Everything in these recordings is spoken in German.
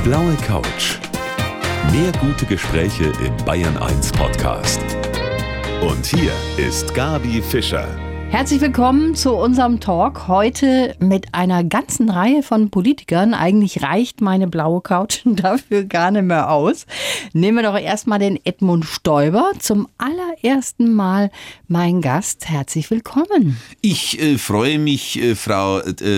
blaue Couch. Mehr gute Gespräche im Bayern 1 Podcast. Und hier ist Gabi Fischer. Herzlich willkommen zu unserem Talk. Heute mit einer ganzen Reihe von Politikern. Eigentlich reicht meine blaue Couch dafür gar nicht mehr aus. Nehmen wir doch erstmal den Edmund Stoiber. Zum allerersten Mal mein Gast. Herzlich willkommen. Ich freue mich, Frau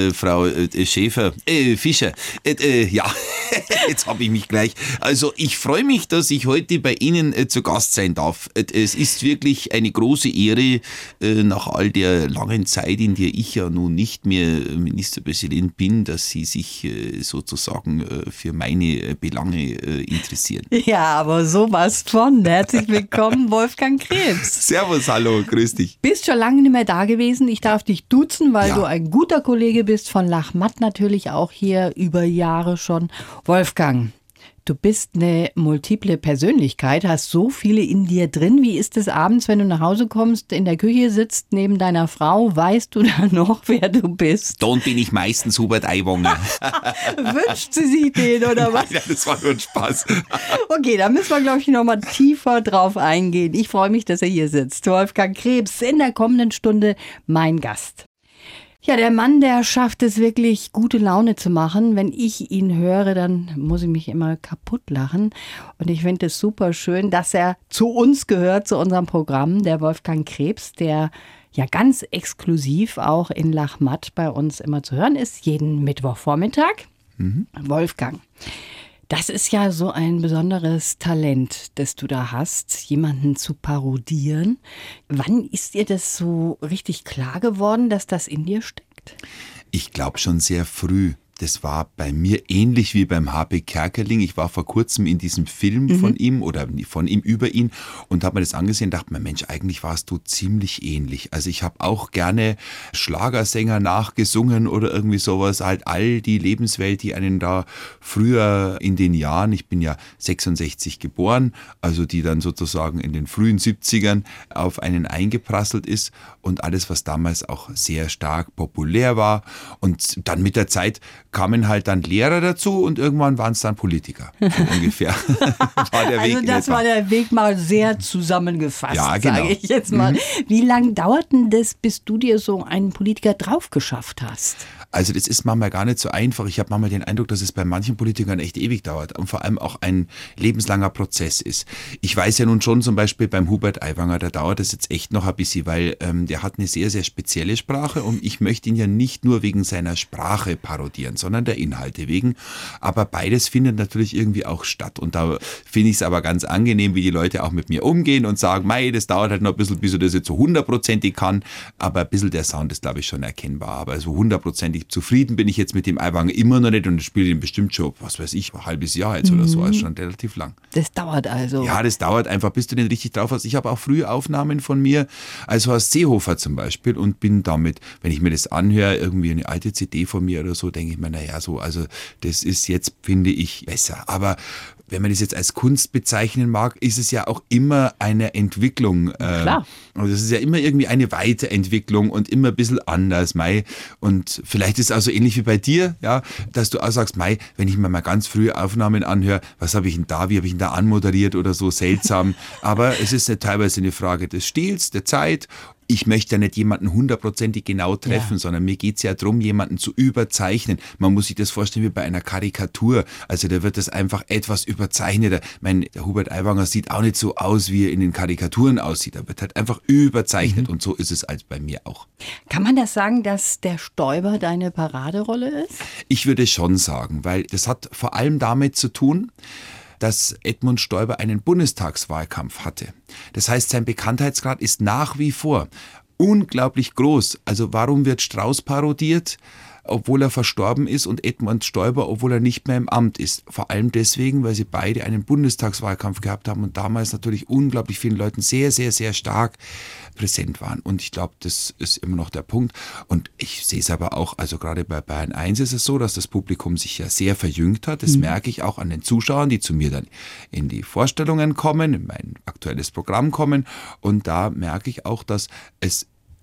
Schäfer, Fischer. Ja, jetzt habe ich mich gleich. Also ich freue mich, dass ich heute bei Ihnen zu Gast sein darf. Es ist wirklich eine große Ehre, nach all der langen Zeit, in der ich ja nun nicht mehr Ministerpräsident bin, dass Sie sich sozusagen für meine Belange interessieren. Ja, aber sowas von. Herzlich willkommen, Wolfgang Krebs. Servus, hallo, grüß dich. Bist schon lange nicht mehr da gewesen. Ich darf dich duzen, weil du ein guter Kollege bist. Von Lachmatt natürlich auch hier über Jahre schon. Wolfgang, du bist eine multiple Persönlichkeit, hast so viele in dir drin. Wie ist es abends, wenn du nach Hause kommst, in der Küche sitzt, neben deiner Frau? Weißt du da noch, wer du bist? Dann bin ich meistens Hubert Aiwanger. Wünscht sie sich den, oder was? Nein, das war nur ein Spaß. Okay, da müssen wir, glaube ich, noch mal tiefer drauf eingehen. Ich freue mich, dass er hier sitzt. Wolfgang Krebs, in der kommenden Stunde mein Gast. Ja, der Mann, der schafft es wirklich, gute Laune zu machen. Wenn ich ihn höre, dann muss ich mich immer kaputt lachen. Und ich finde es super schön, dass er zu uns gehört, zu unserem Programm, der Wolfgang Krebs, der ja ganz exklusiv auch in Lachmatt bei uns immer zu hören ist, jeden Mittwochvormittag. Wolfgang, das ist ja so ein besonderes Talent, das du da hast, jemanden zu parodieren. Wann ist dir das so richtig klar geworden, dass das in dir steckt? Ich glaube schon sehr früh. Das war bei mir ähnlich wie beim H.B. Kerkeling. Ich war vor kurzem in diesem Film von ihm oder von ihm über ihn und habe mir das angesehen und dachte mir, Mensch, eigentlich warst du ziemlich ähnlich. Also ich habe auch gerne Schlagersänger nachgesungen oder irgendwie sowas. Halt all die Lebenswelt, die einen da früher in den Jahren, ich bin ja 66 geboren, also die dann sozusagen in den frühen 70ern auf einen eingeprasselt ist und alles, was damals auch sehr stark populär war. Und dann mit der Zeit kamen halt dann Lehrer dazu und irgendwann waren es dann Politiker, so ungefähr. War der Weg also das war der Weg mal sehr zusammengefasst, ja, genau. Sage ich jetzt mal. Wie lange dauert denn das, bis du dir so einen Politiker drauf geschafft hast? Also das ist manchmal gar nicht so einfach. Ich habe manchmal den Eindruck, dass es bei manchen Politikern echt ewig dauert und vor allem auch ein lebenslanger Prozess ist. Ich weiß ja nun schon zum Beispiel beim Hubert Aiwanger, da dauert es jetzt echt noch ein bisschen, weil der hat eine sehr, sehr spezielle Sprache und ich möchte ihn ja nicht nur wegen seiner Sprache parodieren, sondern der Inhalte wegen. Aber beides findet natürlich irgendwie auch statt und da finde ich es aber ganz angenehm, wie die Leute auch mit mir umgehen und sagen, mei, das dauert halt noch ein bisschen, bis er das jetzt so 100%ig kann, aber ein bisschen der Sound ist, glaube ich, schon erkennbar. Aber so 100%ig zufrieden bin ich jetzt mit dem Aiwanger immer noch nicht und spiele ihn bestimmt schon, was weiß ich, ein halbes Jahr jetzt oder so, also schon relativ lang. Das dauert also. Ja, das dauert einfach, bis du den richtig drauf hast. Ich habe auch frühe Aufnahmen von mir, als Horst Seehofer zum Beispiel und bin damit, wenn ich mir das anhöre, irgendwie eine alte CD von mir oder so, denke ich mir, naja, so, also das ist jetzt, finde ich, besser. Aber wenn man das jetzt als Kunst bezeichnen mag, ist es ja auch immer eine Entwicklung. Klar. Also das ist ja immer irgendwie eine Weiterentwicklung und immer ein bisschen anders, Mai. Und vielleicht ist es auch so ähnlich wie bei dir, ja, dass du auch sagst, Mai, wenn ich mir mal ganz frühe Aufnahmen anhöre, was habe ich denn da, wie habe ich denn da anmoderiert oder so, seltsam. Aber es ist ja teilweise eine Frage des Stils, der Zeit. Ich möchte ja nicht jemanden 100%ig genau treffen, sondern mir geht es ja darum, jemanden zu überzeichnen. Man muss sich das vorstellen wie bei einer Karikatur. Also da wird das einfach etwas überzeichneter. Der Hubert Aiwanger sieht auch nicht so aus, wie er in den Karikaturen aussieht. Er wird halt einfach überzeichnet und so ist es als bei mir auch. Kann man das sagen, dass der Stoiber deine Paraderolle ist? Ich würde schon sagen, weil das hat vor allem damit zu tun, dass Edmund Stoiber einen Bundestagswahlkampf hatte. Das heißt, sein Bekanntheitsgrad ist nach wie vor unglaublich groß. Also warum wird Strauß parodiert, obwohl er verstorben ist, und Edmund Stoiber, obwohl er nicht mehr im Amt ist? Vor allem deswegen, weil sie beide einen Bundestagswahlkampf gehabt haben und damals natürlich unglaublich vielen Leuten sehr, sehr, sehr stark präsent waren. Und ich glaube, das ist immer noch der Punkt. Und ich sehe es aber auch, also gerade bei Bayern 1 ist es so, dass das Publikum sich ja sehr verjüngt hat. Das merke ich auch an den Zuschauern, die zu mir dann in die Vorstellungen kommen, in mein aktuelles Programm kommen. Und da merke ich auch, dass es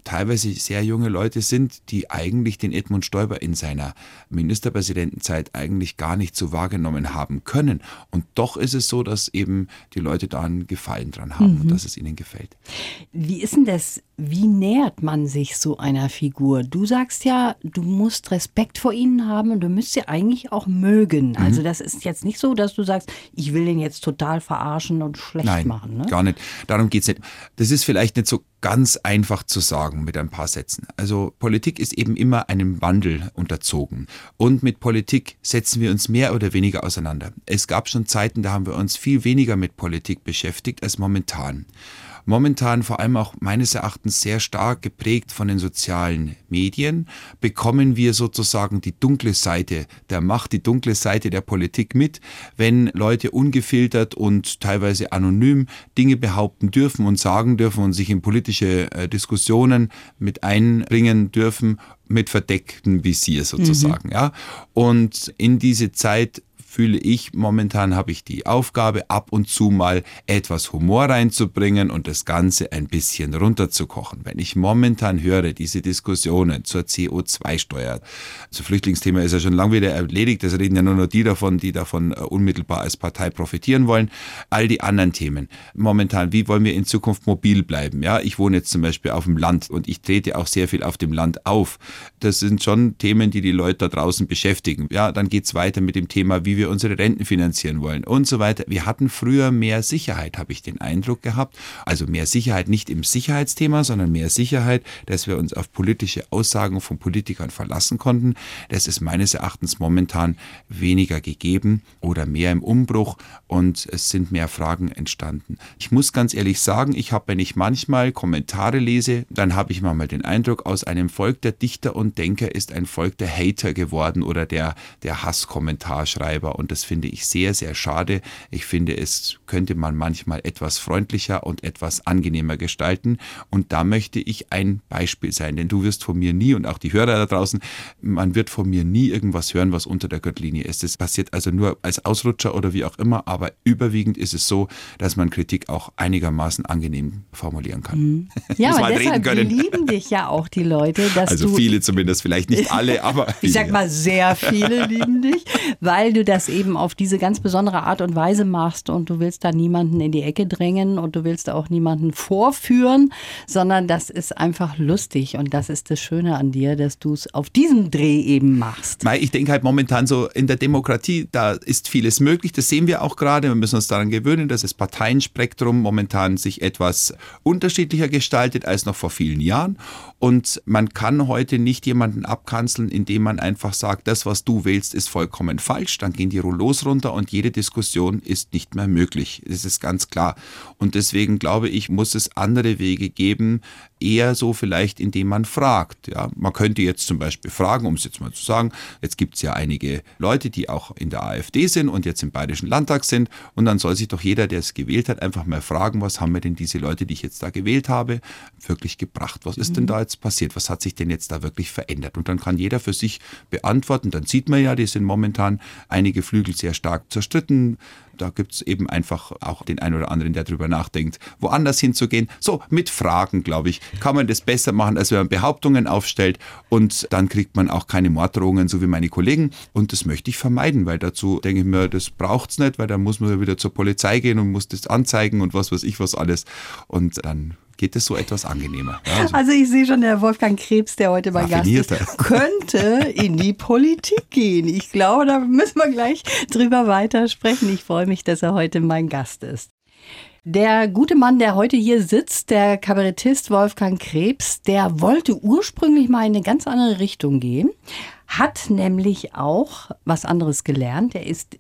teilweise sehr junge Leute sind, die eigentlich den Edmund Stoiber in seiner Ministerpräsidentenzeit eigentlich gar nicht so wahrgenommen haben können. Und doch ist es so, dass eben die Leute da einen Gefallen dran haben und dass es ihnen gefällt. Wie ist denn das? Wie nähert man sich so einer Figur? Du sagst ja, du musst Respekt vor ihnen haben und du müsst sie eigentlich auch mögen. Also das ist jetzt nicht so, dass du sagst, ich will den jetzt total verarschen und schlecht machen. Ne? Gar nicht. Darum geht es nicht. Das ist vielleicht nicht so ganz einfach zu sagen mit ein paar Sätzen. Also Politik ist eben immer einem Wandel unterzogen. Und mit Politik setzen wir uns mehr oder weniger auseinander. Es gab schon Zeiten, da haben wir uns viel weniger mit Politik beschäftigt als momentan. Momentan vor allem auch meines Erachtens sehr stark geprägt von den sozialen Medien, bekommen wir sozusagen die dunkle Seite der Macht, die dunkle Seite der Politik mit, wenn Leute ungefiltert und teilweise anonym Dinge behaupten dürfen und sagen dürfen und sich in politische Diskussionen mit einbringen dürfen, mit verdecktem Visier sozusagen. Ja. Und in diese Zeit fühle ich, momentan habe ich die Aufgabe, ab und zu mal etwas Humor reinzubringen und das Ganze ein bisschen runterzukochen. Wenn ich momentan höre, diese Diskussionen zur CO2-Steuer, also Flüchtlingsthema ist ja schon lange wieder erledigt, das reden ja nur noch die davon unmittelbar als Partei profitieren wollen, all die anderen Themen. Momentan, wie wollen wir in Zukunft mobil bleiben? Ja, ich wohne jetzt zum Beispiel auf dem Land und ich trete auch sehr viel auf dem Land auf. Das sind schon Themen, die die Leute da draußen beschäftigen. Ja, dann geht es weiter mit dem Thema, wie wir unsere Renten finanzieren wollen und so weiter. Wir hatten früher mehr Sicherheit, habe ich den Eindruck gehabt. Also mehr Sicherheit nicht im Sicherheitsthema, sondern mehr Sicherheit, dass wir uns auf politische Aussagen von Politikern verlassen konnten. Das ist meines Erachtens momentan weniger gegeben oder mehr im Umbruch und es sind mehr Fragen entstanden. Ich muss ganz ehrlich sagen, wenn ich manchmal Kommentare lese, dann habe ich manchmal den Eindruck, aus einem Volk der Dichter und Denker ist ein Volk der Hater geworden oder der Hasskommentarschreiber. Und das finde ich sehr, sehr schade. Ich finde, es könnte man manchmal etwas freundlicher und etwas angenehmer gestalten. Und da möchte ich ein Beispiel sein, denn du wirst von mir nie und auch die Hörer da draußen, man wird von mir nie irgendwas hören, was unter der Gürtellinie ist. Das passiert also nur als Ausrutscher oder wie auch immer, aber überwiegend ist es so, dass man Kritik auch einigermaßen angenehm formulieren kann. Ja, aber deshalb lieben dich ja auch die Leute. Dass also viele zumindest, vielleicht nicht alle, aber viele. Ich sag mal, sehr viele lieben dich, weil du das eben auf diese ganz besondere Art und Weise machst und du willst da niemanden in die Ecke drängen und du willst auch niemanden vorführen, sondern das ist einfach lustig und das ist das Schöne an dir, dass du es auf diesem Dreh eben machst. Ich denke halt momentan so in der Demokratie, da ist vieles möglich, das sehen wir auch gerade, wir müssen uns daran gewöhnen, dass das Parteienspektrum momentan sich etwas unterschiedlicher gestaltet als noch vor vielen Jahren und man kann heute nicht jemanden abkanzeln, indem man einfach sagt, das, was du wählst, ist vollkommen falsch, dann gehen die Rollos runter und jede Diskussion ist nicht mehr möglich. Das ist ganz klar. Und deswegen glaube ich, muss es andere Wege geben, eher so vielleicht, indem man fragt. Ja, man könnte jetzt zum Beispiel fragen, um es jetzt mal zu sagen, jetzt gibt es ja einige Leute, die auch in der AfD sind und jetzt im Bayerischen Landtag sind und dann soll sich doch jeder, der es gewählt hat, einfach mal fragen, was haben mir denn diese Leute, die ich jetzt da gewählt habe, wirklich gebracht? Was ist denn da jetzt passiert? Was hat sich denn jetzt da wirklich verändert? Und dann kann jeder für sich beantworten. Dann sieht man ja, die sind momentan einige Flügel sehr stark zerstritten. Da gibt es eben einfach auch den einen oder anderen, der darüber nachdenkt, woanders hinzugehen. So, mit Fragen, glaube ich, kann man das besser machen, als wenn man Behauptungen aufstellt und dann kriegt man auch keine Morddrohungen, so wie meine Kollegen. Und das möchte ich vermeiden, weil dazu denke ich mir, das braucht es nicht, weil dann muss man ja wieder zur Polizei gehen und muss das anzeigen und was weiß ich was alles. Und dann geht es so etwas angenehmer. Ja, also ich sehe schon, der Wolfgang Krebs, der heute mein Gast ist, könnte in die Politik gehen. Ich glaube, da müssen wir gleich drüber weitersprechen. Ich freue mich, dass er heute mein Gast ist. Der gute Mann, der heute hier sitzt, der Kabarettist Wolfgang Krebs, der wollte ursprünglich mal in eine ganz andere Richtung gehen, hat nämlich auch was anderes gelernt. Er ist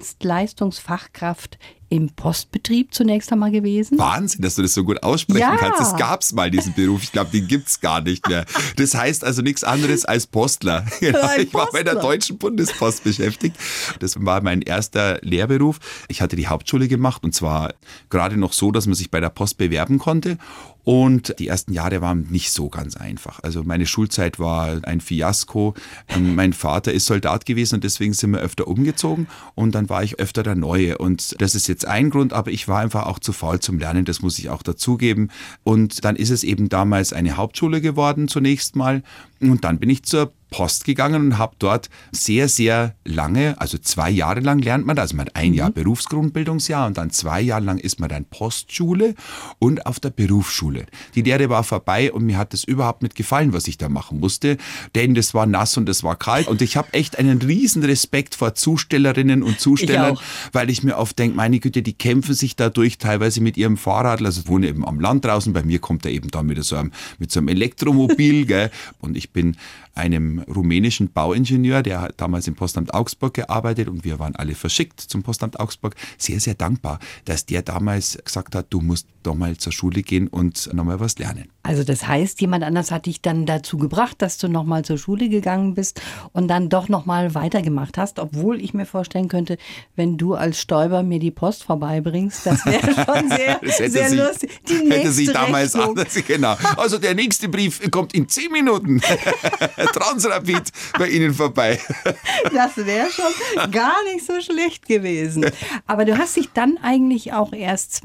Dienstleistungsfachkraft im Postbetrieb zunächst einmal gewesen. Wahnsinn, dass du das so gut aussprechen kannst. Das gab es mal, diesen Beruf. Ich glaube, den gibt es gar nicht mehr. Das heißt also nichts anderes als Postler. Ich war bei der Deutschen Bundespost beschäftigt. Das war mein erster Lehrberuf. Ich hatte die Hauptschule gemacht und zwar gerade noch so, dass man sich bei der Post bewerben konnte. Und die ersten Jahre waren nicht so ganz einfach. Also meine Schulzeit war ein Fiasko. Mein Vater ist Soldat gewesen und deswegen sind wir öfter umgezogen und dann war ich öfter der Neue. Und das ist jetzt ein Grund, aber ich war einfach auch zu faul zum Lernen, das muss ich auch dazugeben. Und dann ist es eben damals eine Hauptschule geworden zunächst mal und dann bin ich zur Post gegangen und habe dort sehr, sehr lange, also 2 Jahre lang lernt man, also man hat ein Jahr Berufsgrundbildungsjahr und dann 2 Jahre lang ist man dann Postschule und auf der Berufsschule. Die Lehre war vorbei und mir hat das überhaupt nicht gefallen, was ich da machen musste, denn das war nass und das war kalt und ich habe echt einen riesen Respekt vor Zustellerinnen und Zustellern, weil ich mir oft denke, meine Güte, die kämpfen sich dadurch teilweise mit ihrem Fahrrad, also ich wohne eben am Land draußen, bei mir kommt er eben da mit so einem Elektromobil, gell? Und ich bin einem rumänischen Bauingenieur, der hat damals im Postamt Augsburg gearbeitet und wir waren alle verschickt zum Postamt Augsburg, sehr, sehr dankbar, dass der damals gesagt hat, du musst doch mal zur Schule gehen und nochmal was lernen. Also das heißt, jemand anders hat dich dann dazu gebracht, dass du nochmal zur Schule gegangen bist und dann doch nochmal weitergemacht hast, obwohl ich mir vorstellen könnte, wenn du als Stäuber mir die Post vorbeibringst, das wäre schon sehr lustig. Die hätte sich damals Rechnung. anders, genau. Also der nächste Brief kommt in 10 Minuten. Transrapid bei Ihnen vorbei. Das wäre schon gar nicht so schlecht gewesen. Aber du hast dich dann eigentlich auch erst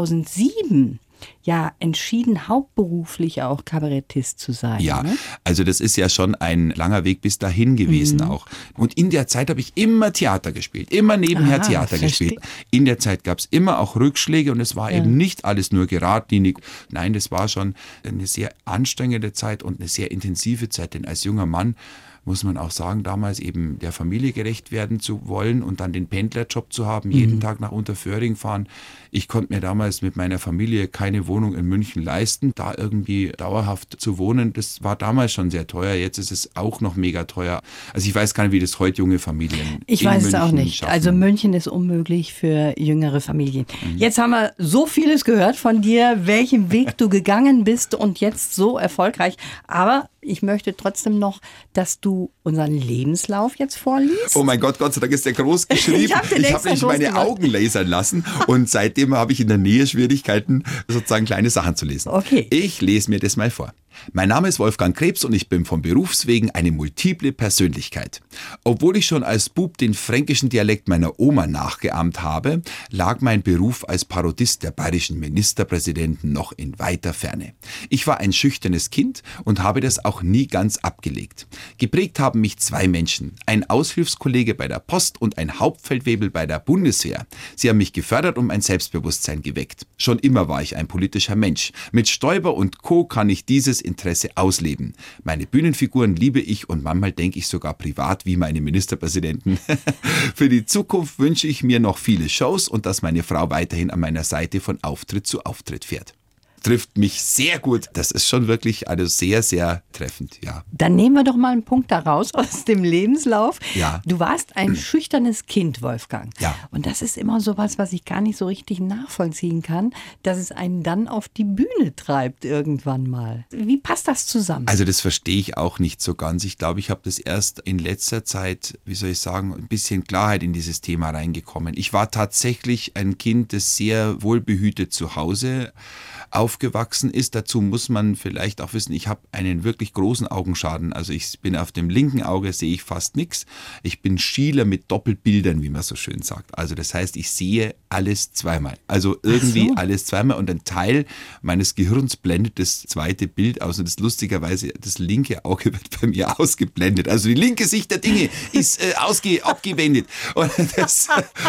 2007 entschieden, hauptberuflich auch Kabarettist zu sein. Ja, ne? Also das ist ja schon ein langer Weg bis dahin gewesen auch. Und in der Zeit habe ich immer Theater gespielt, immer nebenher Theater gespielt. In der Zeit gab es immer auch Rückschläge und es war eben nicht alles nur geradlinig. Nein, das war schon eine sehr anstrengende Zeit und eine sehr intensive Zeit, denn als junger Mann muss man auch sagen, damals eben der Familie gerecht werden zu wollen und dann den Pendlerjob zu haben, jeden Tag nach Unterföhring fahren. Ich konnte mir damals mit meiner Familie keine Wohnung in München leisten, da irgendwie dauerhaft zu wohnen. Das war damals schon sehr teuer, jetzt ist es auch noch mega teuer. Also ich weiß gar nicht, wie das heute junge Familien Ich weiß es auch nicht. schaffen. Also München ist unmöglich für jüngere Familien. Jetzt haben wir so vieles gehört von dir, welchen Weg du gegangen bist und jetzt so erfolgreich. Aber ich möchte trotzdem noch, dass du unseren Lebenslauf jetzt vorliest. Oh mein Gott, Gott sei Dank ist der groß geschrieben. Ich habe nämlich meine Augen lasern lassen und seitdem habe ich in der Nähe Schwierigkeiten, sozusagen kleine Sachen zu lesen. Okay. Ich lese mir das mal vor. Mein Name ist Wolfgang Krebs und ich bin vom Berufswegen eine multiple Persönlichkeit. Obwohl ich schon als Bub den fränkischen Dialekt meiner Oma nachgeahmt habe, lag mein Beruf als Parodist der bayerischen Ministerpräsidenten noch in weiter Ferne. Ich war ein schüchternes Kind und habe das auch nie ganz abgelegt. Geprägt haben mich 2 Menschen, ein Aushilfskollege bei der Post und ein Hauptfeldwebel bei der Bundeswehr. Sie haben mich gefördert und mein Selbstbewusstsein geweckt. Schon immer war ich ein politischer Mensch. Mit Stoiber und Co. kann ich dieses Interesse ausleben. Meine Bühnenfiguren liebe ich und manchmal denke ich sogar privat wie meine Ministerpräsidenten. Für die Zukunft wünsche ich mir noch viele Shows und dass meine Frau weiterhin an meiner Seite von Auftritt zu Auftritt fährt. Trifft mich sehr gut. Das ist schon wirklich sehr, sehr treffend, ja. Dann nehmen wir doch mal einen Punkt daraus aus dem Lebenslauf. Ja. Du warst ein schüchternes Kind, Wolfgang. Ja. Und das ist immer sowas, was ich gar nicht so richtig nachvollziehen kann, dass es einen dann auf die Bühne treibt irgendwann mal. Wie passt das zusammen? Also das verstehe ich auch nicht so ganz. Ich glaube, ich habe das erst in letzter Zeit, ein bisschen Klarheit in dieses Thema reingekommen. Ich war tatsächlich ein Kind, das sehr wohlbehütet zu Hause aufgewachsen ist. Dazu muss man vielleicht auch wissen, ich habe einen wirklich großen Augenschaden. Also ich bin auf dem linken Auge, sehe ich fast nichts. Ich bin Schieler mit Doppelbildern, wie man so schön sagt. Also das heißt, ich sehe alles zweimal. Also irgendwie alles zweimal und ein Teil meines Gehirns blendet das zweite Bild aus. Und das lustigerweise, das linke Auge wird bei mir ausgeblendet. Also die linke Sicht der Dinge ist abgewendet. Und das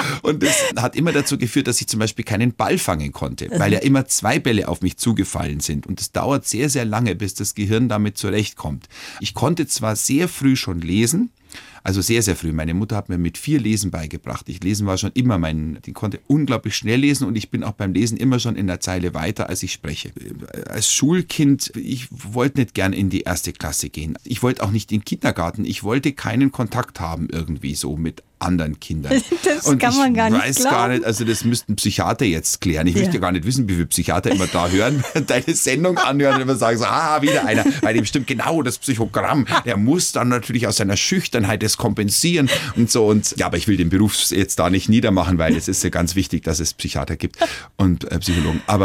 hat immer dazu geführt, dass ich zum Beispiel keinen Ball fangen konnte, weil ja immer 2 Bälle auf mich zugefallen sind. Und es dauert sehr, sehr lange, bis das Gehirn damit zurechtkommt. Ich konnte zwar sehr früh schon lesen, also sehr, sehr früh. Meine Mutter hat mir mit 4 Lesen beigebracht. Lesen war schon immer die konnte unglaublich schnell lesen und ich bin auch beim Lesen immer schon in der Zeile weiter, als ich spreche. Als Schulkind, ich wollte nicht gern in die 1. Klasse gehen. Ich wollte auch nicht in den Kindergarten. Ich wollte keinen Kontakt haben irgendwie so mit anderen Kindern. Das und kann man gar nicht glauben. Ich weiß gar nicht, also das müssten Psychiater jetzt klären. Ich möchte gar nicht wissen, wie viele Psychiater immer da hören, deine Sendung anhören und immer sagen so, wieder einer, weil dem stimmt genau das Psychogramm. Der muss dann natürlich aus seiner Schüchternheit das kompensieren und so. Und ja, aber ich will den Beruf jetzt da nicht niedermachen, weil es ist ja ganz wichtig, dass es Psychiater gibt und Psychologen. Aber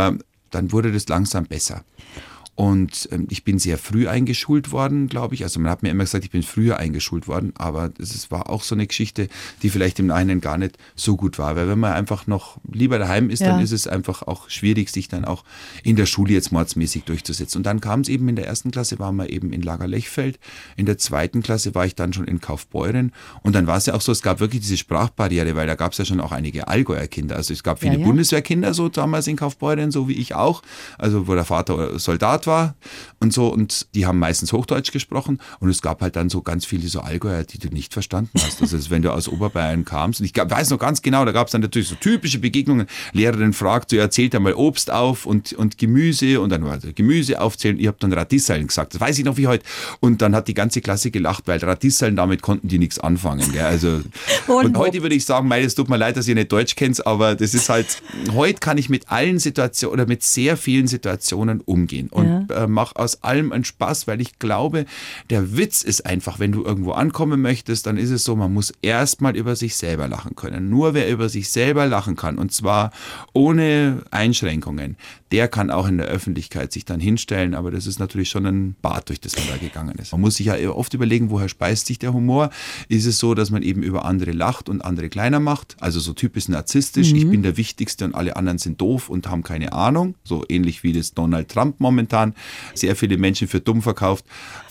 dann wurde das langsam besser. Und ich bin sehr früh eingeschult worden, glaube ich. Also man hat mir immer gesagt, ich bin früher eingeschult worden, aber das war auch so eine Geschichte, die vielleicht im Nachhinein gar nicht so gut war. Weil wenn man einfach noch lieber daheim ist, dann ist es einfach auch schwierig, sich dann auch in der Schule jetzt mordsmäßig durchzusetzen. Und dann kam es eben in der 1. Klasse, waren wir eben in Lagerlechfeld. In der 2. Klasse war ich dann schon in Kaufbeuren. Und dann war es ja auch so, es gab wirklich diese Sprachbarriere, weil da gab es ja schon auch einige Allgäuer Kinder. Also es gab viele Bundeswehrkinder so damals in Kaufbeuren, so wie ich auch. Also wo der Vater Soldat war und so, und die haben meistens Hochdeutsch gesprochen, und es gab halt dann so ganz viele so Allgäuer, die du nicht verstanden hast. Also wenn du aus Oberbayern kamst, und ich weiß noch ganz genau, da gab es dann natürlich so typische Begegnungen, Lehrerin fragt, so erzählt einmal Obst auf und Gemüse, und dann war Gemüse aufzählen, ich habe dann Radieseln gesagt, das weiß ich noch wie heute, und dann hat die ganze Klasse gelacht, weil Radieseln, damit konnten die nichts anfangen. Gell? Also, und heute würde ich sagen, es tut mir leid, dass ihr nicht Deutsch kennt, aber das ist halt, heute kann ich mit allen Situationen oder mit sehr vielen Situationen umgehen und mach aus allem einen Spaß, weil ich glaube, der Witz ist einfach, wenn du irgendwo ankommen möchtest, dann ist es so, man muss erstmal über sich selber lachen können. Nur wer über sich selber lachen kann, und zwar ohne Einschränkungen, der kann auch in der Öffentlichkeit sich dann hinstellen, aber das ist natürlich schon ein Bad, durch das man da gegangen ist. Man muss sich ja oft überlegen, woher speist sich der Humor? Ist es so, dass man eben über andere lacht und andere kleiner macht? Also so typisch narzisstisch, ich bin der Wichtigste und alle anderen sind doof und haben keine Ahnung, so ähnlich wie das Donald Trump momentan sehr viele Menschen für dumm verkauft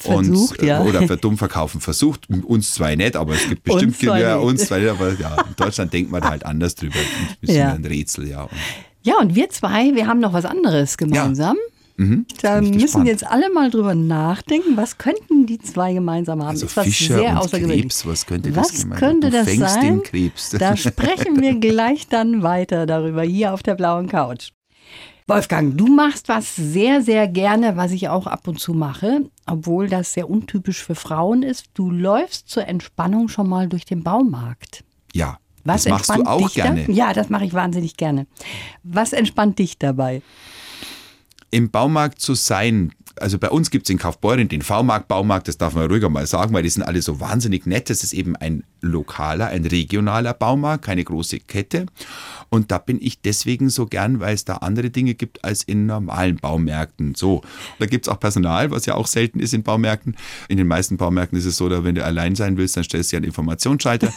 oder für dumm verkaufen versucht. Uns zwei nicht, aber es gibt bestimmt uns zwei nicht, aber ja, in Deutschland denkt man da halt anders drüber. Ein bisschen ein Rätsel, ja. Ja, und wir zwei, wir haben noch was anderes gemeinsam. Ja. Da müssen jetzt alle mal drüber nachdenken, was könnten die zwei gemeinsam haben? Also ist was Fischer sehr und außergewöhnlich. Krebs, was könnte das sein? Den Krebs. Da sprechen wir gleich dann weiter darüber, hier auf der blauen Couch. Wolfgang, du machst was sehr, sehr gerne, was ich auch ab und zu mache, obwohl das sehr untypisch für Frauen ist. Du läufst zur Entspannung schon mal durch den Baumarkt. Ja, was das machst du auch gerne. Ja, das mache ich wahnsinnig gerne. Was entspannt dich dabei? Im Baumarkt zu sein. Also bei uns gibt es in Kaufbeuren den V-Markt-Baumarkt, das darf man ruhiger mal sagen, weil die sind alle so wahnsinnig nett. Das ist eben ein lokaler, ein regionaler Baumarkt, keine große Kette. Und da bin ich deswegen so gern, weil es da andere Dinge gibt als in normalen Baumärkten. So, da gibt es auch Personal, was ja auch selten ist in Baumärkten. In den meisten Baumärkten ist es so, dass wenn du allein sein willst, dann stellst du ja einen Informationsschalter.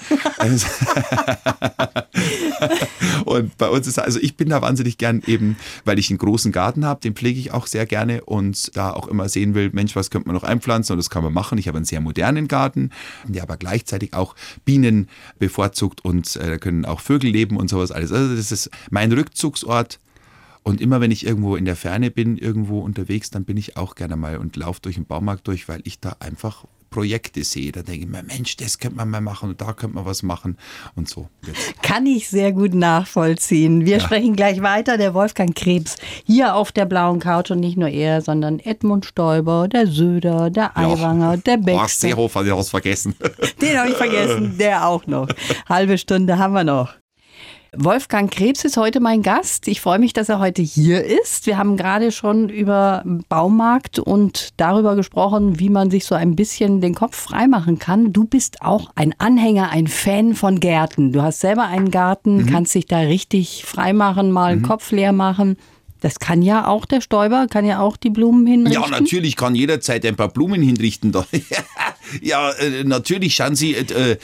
Und bei uns ist also ich bin da wahnsinnig gern eben, weil ich einen großen Garten habe, den pflege ich auch sehr gerne und da auch immer sehen will, Mensch, was könnte man noch einpflanzen, und das kann man machen. Ich habe einen sehr modernen Garten, der aber gleichzeitig auch Bienen bevorzugt, und da können auch Vögel leben und sowas alles. Also das ist mein Rückzugsort. Und immer wenn ich irgendwo in der Ferne bin, irgendwo unterwegs, dann bin ich auch gerne mal und laufe durch den Baumarkt durch, weil ich da einfach Projekte sehe. Da denke ich mir, Mensch, das könnte man mal machen und da könnte man was machen und so. Jetzt. Kann ich sehr gut nachvollziehen. Wir sprechen gleich weiter. Der Wolfgang Krebs hier auf der blauen Couch, und nicht nur er, sondern Edmund Stoiber, der Söder, der Aiwanger, der Baxter. Seehofer, der hat es vergessen. Den habe ich vergessen, der auch noch. Halbe Stunde haben wir noch. Wolfgang Krebs ist heute mein Gast. Ich freue mich, dass er heute hier ist. Wir haben gerade schon über Baumarkt und darüber gesprochen, wie man sich so ein bisschen den Kopf freimachen kann. Du bist auch ein Anhänger, ein Fan von Gärten. Du hast selber einen Garten, kannst dich da richtig freimachen, mal den Kopf leer machen. Das kann ja auch der Stoiber, kann ja auch die Blumen hinrichten. Ja, natürlich kann jederzeit ein paar Blumen hinrichten. Ja, natürlich, schauen Sie,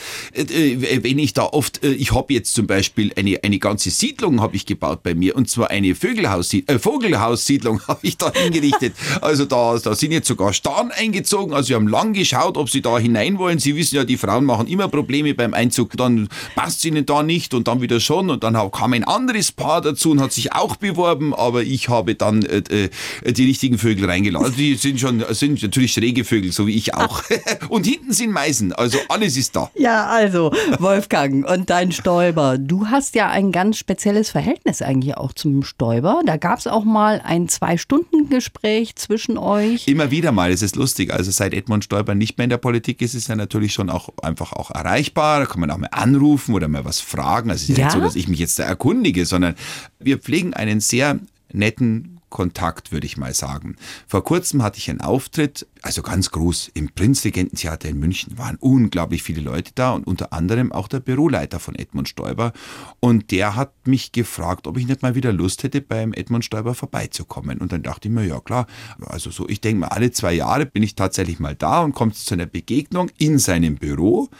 wenn ich da oft, ich habe jetzt zum Beispiel eine ganze Siedlung habe ich gebaut bei mir, und zwar eine Vogelhaussiedlung habe ich da hingerichtet. Also da sind jetzt sogar Staren eingezogen, also wir haben lang geschaut, ob Sie da hinein wollen. Sie wissen ja, die Frauen machen immer Probleme beim Einzug, dann passt es ihnen da nicht und dann wieder schon, und dann kam ein anderes Paar dazu und hat sich auch beworben, aber ich habe dann die richtigen Vögel reingelassen. Also die sind natürlich schräge Vögel, so wie ich auch. Und hinten sind Meisen, also alles ist da. Ja, also Wolfgang und dein Stoiber, du hast ja ein ganz spezielles Verhältnis eigentlich auch zum Stoiber. Da gab es auch mal ein 2-Stunden-Gespräch zwischen euch. Immer wieder mal, es ist lustig. Also seit Edmund Stoiber nicht mehr in der Politik ist, ist er natürlich schon auch einfach auch erreichbar. Da kann man auch mal anrufen oder mal was fragen. Also es ist nicht so, dass ich mich jetzt da erkundige, sondern wir pflegen einen sehr netten, Kontakt, würde ich mal sagen. Vor kurzem hatte ich einen Auftritt, also ganz groß, im Prinzregententheater in München. Waren unglaublich viele Leute da und unter anderem auch der Büroleiter von Edmund Stoiber. Und der hat mich gefragt, ob ich nicht mal wieder Lust hätte, beim Edmund Stoiber vorbeizukommen. Und dann dachte ich mir, ja klar, also so, ich denke mal, alle 2 Jahre bin ich tatsächlich mal da und komme zu einer Begegnung in seinem Büro.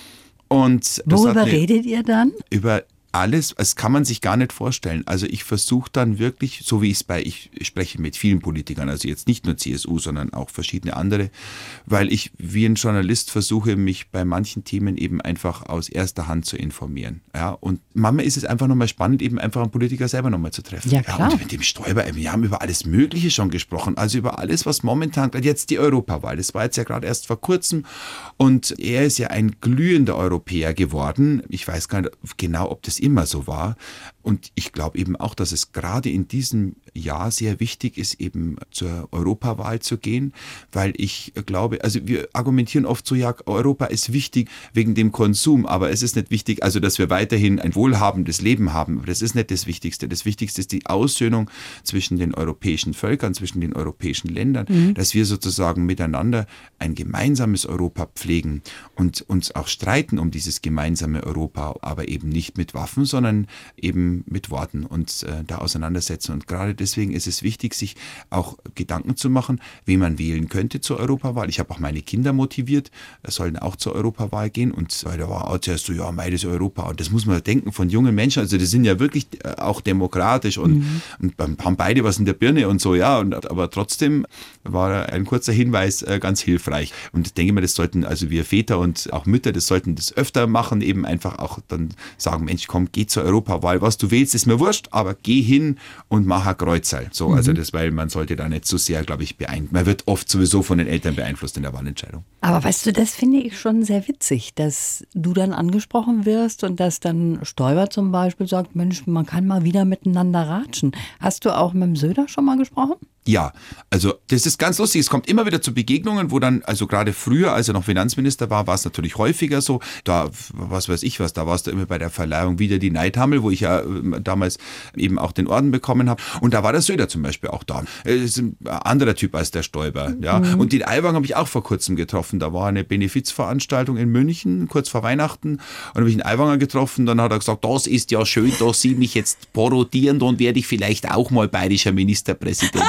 Und worüber redet ihr dann? Über alles, das kann man sich gar nicht vorstellen. Also ich versuche dann wirklich, so wie ich spreche mit vielen Politikern, also jetzt nicht nur CSU, sondern auch verschiedene andere, weil ich wie ein Journalist versuche, mich bei manchen Themen eben einfach aus erster Hand zu informieren. Ja, und manchmal ist es einfach nochmal spannend, eben einfach einen Politiker selber nochmal zu treffen. Ja, klar. Ja, und mit dem Stoiber, wir haben über alles Mögliche schon gesprochen, also über alles, was momentan, jetzt die Europawahl, das war jetzt ja gerade erst vor kurzem und er ist ja ein glühender Europäer geworden. Ich weiß gar nicht genau, ob das immer so war. Und ich glaube eben auch, dass es gerade in diesem Jahr sehr wichtig ist, eben zur Europawahl zu gehen, weil ich glaube, also wir argumentieren oft so, ja, Europa ist wichtig wegen dem Konsum, aber es ist nicht wichtig, also dass wir weiterhin ein wohlhabendes Leben haben, aber das ist nicht das Wichtigste. Das Wichtigste ist die Aussöhnung zwischen den europäischen Völkern, zwischen den europäischen Ländern, dass wir sozusagen miteinander ein gemeinsames Europa pflegen und uns auch streiten um dieses gemeinsame Europa, aber eben nicht mit Waffen, sondern eben mit Worten und da auseinandersetzen. Und gerade deswegen ist es wichtig, sich auch Gedanken zu machen, wen man wählen könnte zur Europawahl. Ich habe auch meine Kinder motiviert, sollen auch zur Europawahl gehen. Und da war auch zuerst so, ja, meides Europa. Und das muss man denken von jungen Menschen. Also die sind ja wirklich auch demokratisch und haben beide was in der Birne und so, ja. Aber trotzdem war ein kurzer Hinweis ganz hilfreich. Und ich denke mal, das sollten also wir Väter und auch Mütter, das sollten das öfter machen, eben einfach auch dann sagen, Mensch, komm, geh zur Europawahl. Was du willst, ist mir wurscht, aber geh hin und mach ein Kreuzerl. So, also das, weil man sollte da nicht so sehr, glaube ich, man wird oft sowieso von den Eltern beeinflusst in der Wahlentscheidung. Aber weißt du, das finde ich schon sehr witzig, dass du dann angesprochen wirst und dass dann Stoiber zum Beispiel sagt, Mensch, man kann mal wieder miteinander ratschen. Hast du auch mit dem Söder schon mal gesprochen? Ja, also das ist ganz lustig. Es kommt immer wieder zu Begegnungen, wo dann, also gerade früher, als er noch Finanzminister war es natürlich häufiger so. Da, was weiß ich was, da warst du immer bei der Verleihung wieder die Neidhammel, wo ich ja damals eben auch den Orden bekommen habe. Und da war der Söder zum Beispiel auch da. Das ist ein anderer Typ als der Stoiber. Ja. Und den Aiwanger habe ich auch vor kurzem getroffen. Da war eine Benefizveranstaltung in München, kurz vor Weihnachten. Und da habe ich den Aiwanger getroffen. Dann hat er gesagt, das ist ja schön, dass Sie mich jetzt parodieren. Dann werde ich vielleicht auch mal bayerischer Ministerpräsident.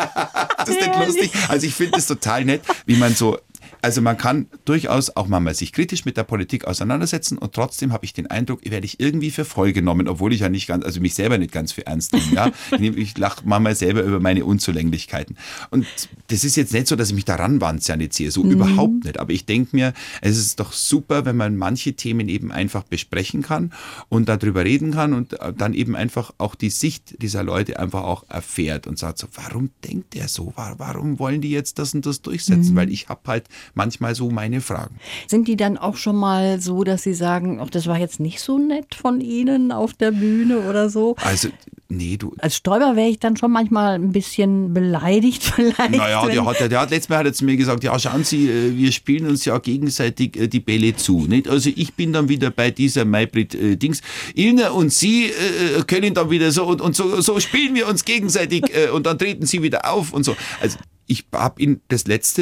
Das ist nicht lustig. Also ich finde es total nett, wie man so, also man kann durchaus auch manchmal sich kritisch mit der Politik auseinandersetzen und trotzdem habe ich den Eindruck, werde ich irgendwie für voll genommen, obwohl ich ja nicht ganz, also mich selber nicht ganz für ernst nehme. Ja? Ich lache manchmal selber über meine Unzulänglichkeiten. Und das ist jetzt nicht so, dass ich mich daran wanze an die CSU, überhaupt nicht. Aber ich denke mir, es ist doch super, wenn man manche Themen eben einfach besprechen kann und darüber reden kann und dann eben einfach auch die Sicht dieser Leute einfach auch erfährt und sagt so, warum denkt der so? Warum wollen die jetzt das und das durchsetzen? Weil ich habe halt manchmal so meine Fragen. Sind die dann auch schon mal so, dass sie sagen, ach, das war jetzt nicht so nett von Ihnen auf der Bühne oder so? Also, nee, du. Als Stoiber wäre ich dann schon manchmal ein bisschen beleidigt vielleicht. Naja, der hat letztes Mal zu mir gesagt, ja, schauen Sie, wir spielen uns ja gegenseitig die Bälle zu. Nicht? Also ich bin dann wieder bei dieser Maybrit-Dings. Ilna und Sie können dann wieder so und so spielen wir uns gegenseitig und dann treten Sie wieder auf und so. Also ich habe ihn das erste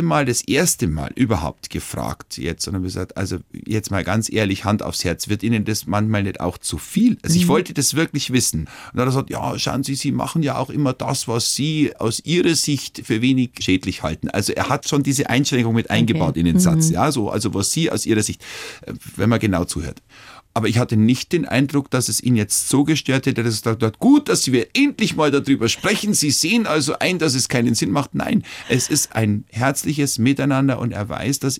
Mal überhaupt gefragt jetzt und habe gesagt, also jetzt mal ganz ehrlich, Hand aufs Herz, wird Ihnen das manchmal nicht auch zu viel? Also ich wollte das wirklich wissen. Und dann hat er gesagt, ja, schauen Sie, Sie machen ja auch immer das, was Sie aus Ihrer Sicht für wenig schädlich halten. Also er hat schon diese Einschränkung mit eingebaut in den Satz, ja, so, also was Sie aus Ihrer Sicht, wenn man genau zuhört. Aber ich hatte nicht den Eindruck, dass es ihn jetzt so gestört hätte, dass er sagt, gut, dass wir endlich mal darüber sprechen. Sie sehen also ein, dass es keinen Sinn macht. Nein, es ist ein herzliches Miteinander und er weiß, dass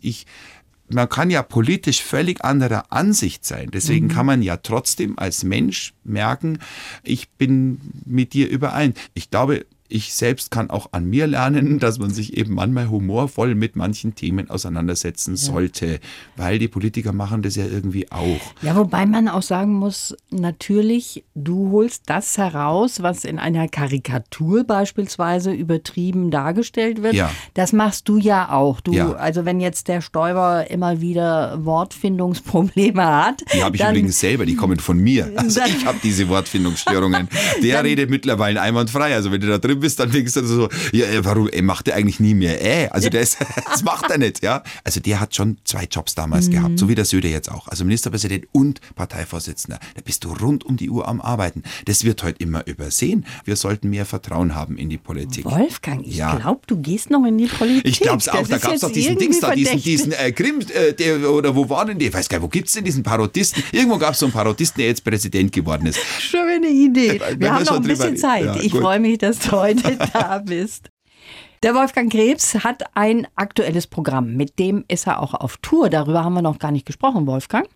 man kann ja politisch völlig anderer Ansicht sein. Deswegen kann man ja trotzdem als Mensch merken, ich bin mit dir überein. Ich glaube, ich selbst kann auch an mir lernen, dass man sich eben manchmal humorvoll mit manchen Themen auseinandersetzen sollte, weil die Politiker machen das ja irgendwie auch. Ja, wobei man auch sagen muss, natürlich, du holst das heraus, was in einer Karikatur beispielsweise übertrieben dargestellt wird. Ja. Das machst du ja auch. Also wenn jetzt der Stoiber immer wieder Wortfindungsprobleme hat. Die habe ich übrigens selber, die kommen von mir. Also ich habe diese Wortfindungsstörungen. Der redet mittlerweile einwandfrei. Also wenn du da drin bist dann wenigstens so, ja, warum macht der eigentlich nie mehr? Also das macht er nicht, ja. Also der hat schon 2 Jobs damals gehabt, so wie der Söder jetzt auch. Also Ministerpräsident und Parteivorsitzender. Da bist du rund um die Uhr am Arbeiten. Das wird heute immer übersehen. Wir sollten mehr Vertrauen haben in die Politik. Wolfgang, ich glaube, du gehst noch in die Politik. Ich glaube es auch. Da gab es doch diesen Dings da, diesen Grimm, oder wo war denn der? Ich weiß gar nicht, wo gibt es denn diesen Parodisten? Irgendwo gab es so einen Parodisten, der jetzt Präsident geworden ist. Schon eine Idee. Wir haben noch ein bisschen Zeit. Ja, ich freue mich, dass du heute da bist. Der Wolfgang Krebs hat ein aktuelles Programm. Mit dem ist er auch auf Tour. Darüber haben wir noch gar nicht gesprochen, Wolfgang.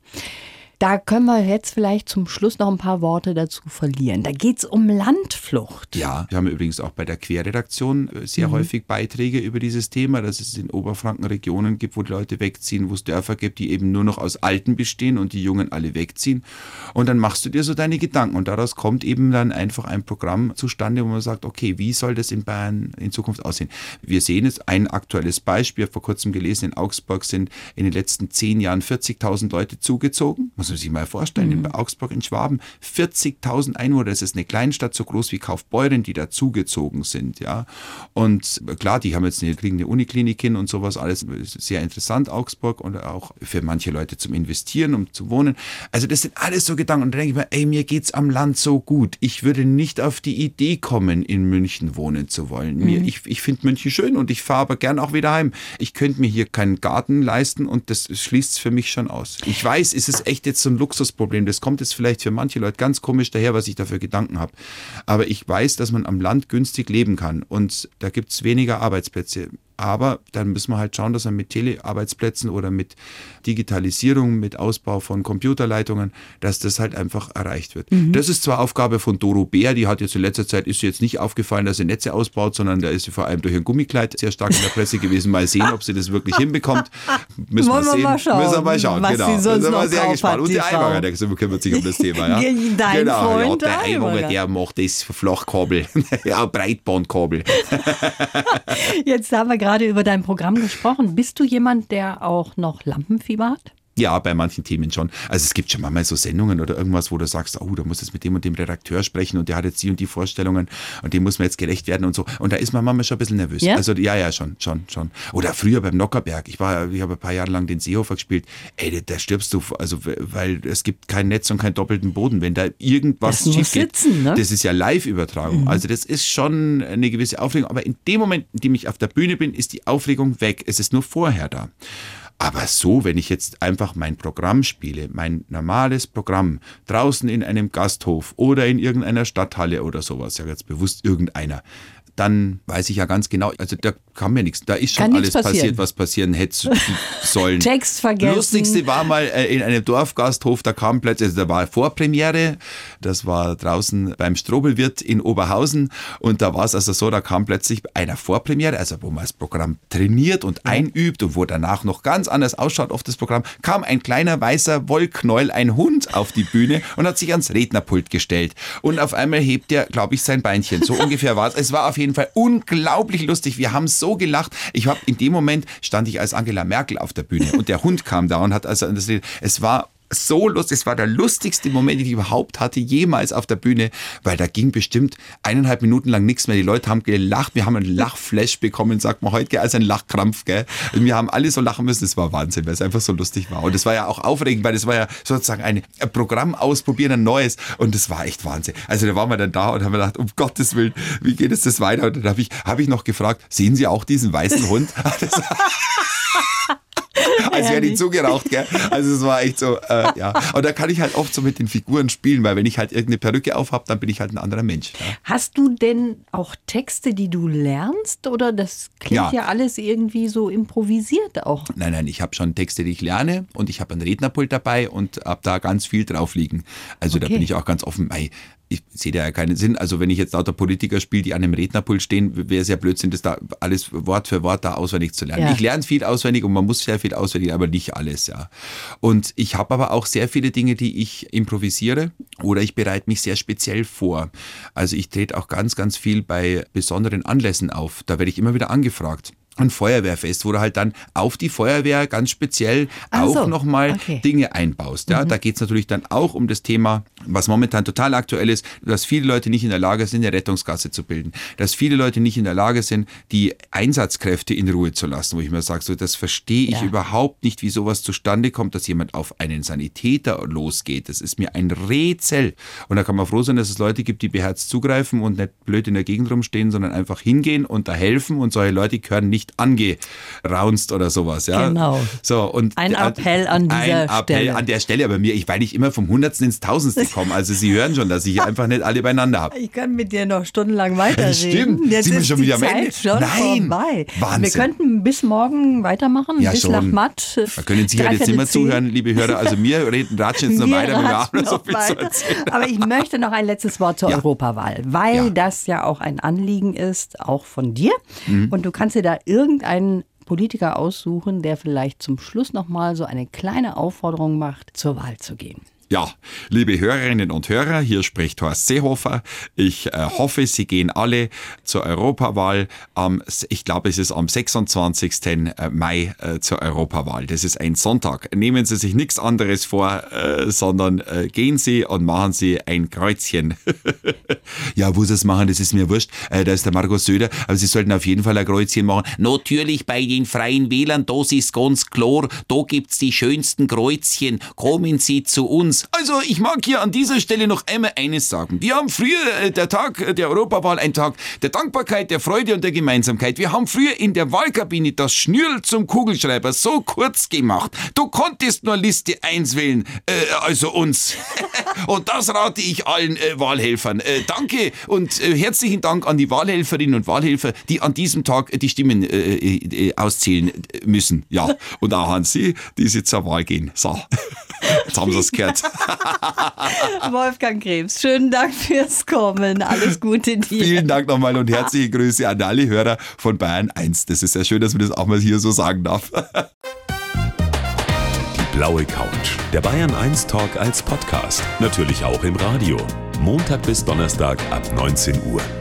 Da können wir jetzt vielleicht zum Schluss noch ein paar Worte dazu verlieren. Da geht es um Landflucht. Ja, wir haben übrigens auch bei der Querredaktion sehr häufig Beiträge über dieses Thema, dass es in Oberfranken Regionen gibt, wo die Leute wegziehen, wo es Dörfer gibt, die eben nur noch aus Alten bestehen und die Jungen alle wegziehen. Und dann machst du dir so deine Gedanken und daraus kommt eben dann einfach ein Programm zustande, wo man sagt, okay, wie soll das in Bayern in Zukunft aussehen? Wir sehen jetzt ein aktuelles Beispiel, vor kurzem gelesen, in Augsburg sind in den letzten 10 Jahren 40.000 Leute zugezogen. Muss man sich mal vorstellen, in Augsburg in Schwaben 40.000 Einwohner, das ist eine Kleinstadt so groß wie Kaufbeuren, die da zugezogen sind, ja. Und klar, die kriegen eine Uniklinik hin und sowas, alles sehr interessant, Augsburg, und auch für manche Leute zum Investieren, um zu wohnen. Also das sind alles so Gedanken und da denke ich mir, mir geht's am Land so gut. Ich würde nicht auf die Idee kommen, in München wohnen zu wollen. Ich finde München schön und ich fahre aber gern auch wieder heim. Ich könnte mir hier keinen Garten leisten und das schließt es für mich schon aus. Ich weiß, es ist echt jetzt so ein Luxusproblem. Das kommt jetzt vielleicht für manche Leute ganz komisch daher, was ich da für Gedanken habe. Aber ich weiß, dass man am Land günstig leben kann und da gibt es weniger Arbeitsplätze. Aber dann müssen wir halt schauen, dass wir mit Telearbeitsplätzen oder mit Digitalisierung, mit Ausbau von Computerleitungen, dass das halt einfach erreicht wird. Das ist zwar Aufgabe von Doro Bär, die hat jetzt in letzter Zeit, ist jetzt nicht aufgefallen, dass sie Netze ausbaut, sondern da ist sie vor allem durch ein Gummikleid sehr stark in der Presse gewesen. Mal sehen, ob sie das wirklich hinbekommt. Müssen wir sehen. Müssen wir mal schauen. Was genau. Sie sonst sind wir noch sehr gespannt. Und der Eiwanger, der kümmert sich um das Thema. Ja. Dein Freund, der Eiwanger, der macht das Flachkabel. Ja, Breitbandkabel. Jetzt haben wir gerade über dein Programm gesprochen. Bist du jemand, der auch noch Lampenfieber hat? Ja, bei manchen Themen schon. Also es gibt schon manchmal so Sendungen oder irgendwas, wo du sagst, da muss jetzt mit dem und dem Redakteur sprechen und der hat jetzt die und die Vorstellungen und dem muss man jetzt gerecht werden und so. Und da ist man manchmal schon ein bisschen nervös. Ja? Also ja, schon. Oder früher beim Nockerberg. Ich habe ein paar Jahre lang den Seehofer gespielt. Da stirbst du, also weil es gibt kein Netz und keinen doppelten Boden. Wenn da irgendwas schief geht, ne? Das ist ja Live-Übertragung. Also das ist schon eine gewisse Aufregung. Aber in dem Moment, in dem ich auf der Bühne bin, ist die Aufregung weg. Es ist nur vorher da. Aber so, wenn ich jetzt einfach mein Programm spiele, mein normales Programm, draußen in einem Gasthof oder in irgendeiner Stadthalle oder sowas, ich sage jetzt bewusst irgendeiner, dann weiß ich ja ganz genau, also da kam mir nichts. Da ist schon alles passiert, was passieren hätte sollen. Text vergessen. Lustigste war mal in einem Dorfgasthof, da kam plötzlich, da war Vorpremiere, das war draußen beim Strobelwirt in Oberhausen und da war es also so, da kam plötzlich einer Vorpremiere, also wo man das Programm trainiert und einübt und wo danach noch ganz anders ausschaut auf das Programm, kam ein kleiner weißer Wollknäuel, ein Hund auf die Bühne und hat sich ans Rednerpult gestellt und auf einmal hebt er, glaube ich, sein Beinchen. So ungefähr war es. Es war auf jeden Fall unglaublich lustig. Wir haben so gelacht. In dem Moment stand ich als Angela Merkel auf der Bühne und der Hund kam da und hat es war so lustig, es war der lustigste Moment, den ich überhaupt hatte, jemals auf der Bühne, weil da ging bestimmt 1,5 Minuten lang nichts mehr. Die Leute haben gelacht, wir haben einen Lachflash bekommen, sagt man heute, also ein Lachkrampf, gell. Und wir haben alle so lachen müssen, das war Wahnsinn, weil es einfach so lustig war. Und es war ja auch aufregend, weil das war ja sozusagen ein Programm ausprobieren, ein neues, und das war echt Wahnsinn. Also da waren wir dann da und haben gedacht, um Gottes Willen, wie geht es das weiter? Und dann habe ich noch gefragt, sehen Sie auch diesen weißen Hund? Als wäre die zugeraucht, gell? Also es war echt so, ja. Und da kann ich halt oft so mit den Figuren spielen, weil wenn ich halt irgendeine Perücke aufhab, dann bin ich halt ein anderer Mensch. Ja. Hast du denn auch Texte, die du lernst? Oder das klingt ja alles irgendwie so improvisiert auch? Nein, ich habe schon Texte, die ich lerne und ich habe ein Rednerpult dabei und habe da ganz viel drauf liegen. Also da bin ich auch ganz offen. Ich sehe da ja keinen Sinn. Also wenn ich jetzt lauter Politiker spiele, die an einem Rednerpult stehen, wäre es ja Blödsinn, das da alles Wort für Wort da auswendig zu lernen. Ja. Ich lerne viel auswendig und man muss sehr viel auswendig, aber nicht alles, ja. Und ich habe aber auch sehr viele Dinge, die ich improvisiere oder ich bereite mich sehr speziell vor. Also ich trete auch ganz, ganz viel bei besonderen Anlässen auf. Da werde ich immer wieder angefragt. Ein Feuerwehrfest, wo du halt dann auf die Feuerwehr ganz speziell auch nochmal Dinge einbaust. Ja? Da geht es natürlich dann auch um das Thema was momentan total aktuell ist, dass viele Leute nicht in der Lage sind, eine Rettungsgasse zu bilden. Dass viele Leute nicht in der Lage sind, die Einsatzkräfte in Ruhe zu lassen. Wo ich mir sage, so, das verstehe ich überhaupt nicht, wie sowas zustande kommt, dass jemand auf einen Sanitäter losgeht. Das ist mir ein Rätsel. Und da kann man froh sein, dass es Leute gibt, die beherzt zugreifen und nicht blöd in der Gegend rumstehen, sondern einfach hingehen und da helfen. Und solche Leute gehören nicht angeraunzt oder sowas. Ja? Genau. So, und ein Appell an dieser Stelle. Ein Appell an der Stelle. Aber weil ich immer vom Hundertsten ins Tausendste komme. Also Sie hören schon, dass ich einfach nicht alle beieinander habe. Ich kann mit dir noch stundenlang weiterreden. Stimmt. Jetzt sind wir ist schon die wieder am Zeit Ende? schon vorbei. Wahnsinn. Wir könnten bis morgen weitermachen, ja, bis schon. nach Matt. Da können Sie halt jetzt nicht mehr zuhören, liebe Hörer. Also wir ratschen jetzt noch weiter, wenn wir haben so viel zu erzählen. Aber ich möchte noch ein letztes Wort zur Europawahl, weil das ja auch ein Anliegen ist, auch von dir. Und du kannst dir da irgendeinen Politiker aussuchen, der vielleicht zum Schluss nochmal so eine kleine Aufforderung macht, zur Wahl zu gehen. Ja, liebe Hörerinnen und Hörer, hier spricht Horst Seehofer. Ich hoffe, Sie gehen alle zur Europawahl. Ich glaube, es ist am 26. Mai zur Europawahl. Das ist ein Sonntag. Nehmen Sie sich nichts anderes vor, sondern gehen Sie und machen Sie ein Kreuzchen. Ja, wo Sie es machen, das ist mir wurscht. Da ist der Markus Söder. Aber Sie sollten auf jeden Fall ein Kreuzchen machen. Natürlich bei den Freien Wählern, das ist ganz klar. Da gibt's die schönsten Kreuzchen. Kommen Sie zu uns. Also ich mag hier an dieser Stelle noch einmal eines sagen. Wir haben früher, der Tag der Europawahl, ein Tag der Dankbarkeit, der Freude und der Gemeinsamkeit. Wir haben früher in der Wahlkabine das Schnürl zum Kugelschreiber so kurz gemacht. Du konntest nur Liste 1 wählen, also uns. Und das rate ich allen Wahlhelfern. Danke und herzlichen Dank an die Wahlhelferinnen und Wahlhelfer, die an diesem Tag die Stimmen auszählen müssen. Ja, und auch an Sie, die Sie zur Wahl gehen. So, jetzt haben Sie es gehört. Wolfgang Krebs, schönen Dank fürs Kommen. Alles Gute dir. Vielen Dank nochmal und herzliche Grüße an alle Hörer von Bayern 1. Das ist ja schön, dass man das auch mal hier so sagen darf. Die blaue Couch. Der Bayern 1 Talk als Podcast. Natürlich auch im Radio. Montag bis Donnerstag ab 19 Uhr.